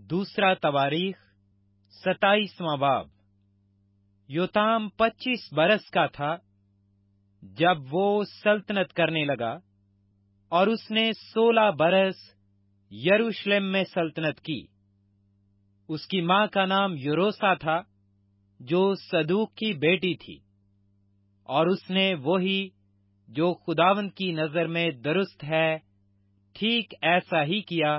दूसरा तवारीख 27वां बाब। योताम 25 बरस का था जब वो सल्तनत करने लगा, और उसने 16 बरस यरूशलेम में सल्तनत की। उसकी मां का नाम यूरोसा था, जो सदूक की बेटी थी, और उसने वही जो खुदावंद की नजर में दुरुस्त है, ठीक ऐसा ही किया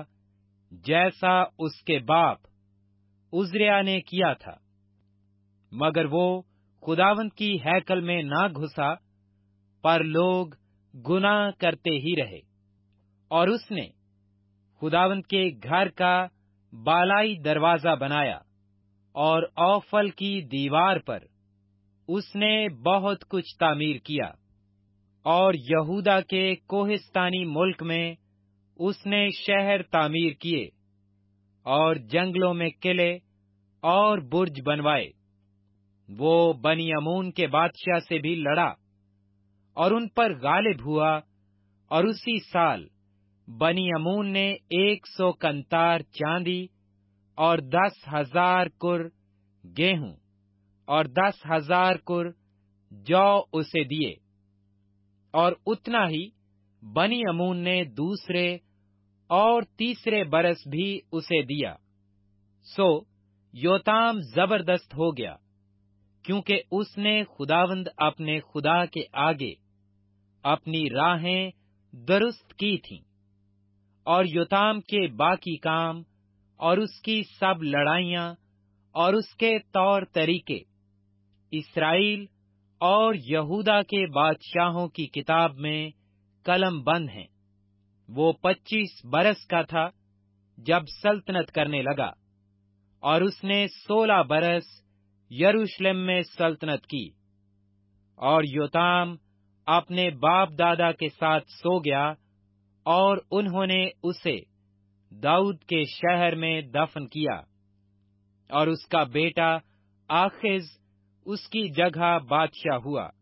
जैसा उसके बाप उज्रिया ने किया था। मगर वो खुदावंद की हैकल में ना घुसा, पर लोग गुनाह करते ही रहे। और उसने खुदावंद के घर का बालाई दरवाजा बनाया, और औफल की दीवार पर उसने बहुत कुछ तामीर किया। और यहूदा के कोहिस्तानी मुल्क में उसने शहर तामीर किए, और जंगलों में किले और बुर्ज बनवाए। वो बनियामून के बादशाह से भी लड़ा, और उन पर गालिब हुआ। और उसी साल बनियामून ने 100 कंतार चांदी और 10,000 कुर गेहूं और 10,000 कुर जौ उसे दिए। और उतना ही बनियामून ने दूसरे और तीसरे बरस भी उसे दिया। सो योताम जबरदस्त हो गया, क्योंकि उसने खुदावंद अपने खुदा के आगे अपनी राहें दुरुस्त की थीं। और योताम के बाकी काम और उसकी सब लड़ाइयां और उसके तौर तरीके इस्राएल और यहूदा के बादशाहों की किताब में कलम बंद हैं। वो 25 बरस का था जब सल्तनत करने लगा, और उसने 16 बरस यरूशलेम में सल्तनत की। और योताम अपने बाप दादा के साथ सो गया, और उन्होंने उसे दाऊद के शहर में दफन किया। और उसका बेटा आखिज उसकी जगह बादशाह हुआ।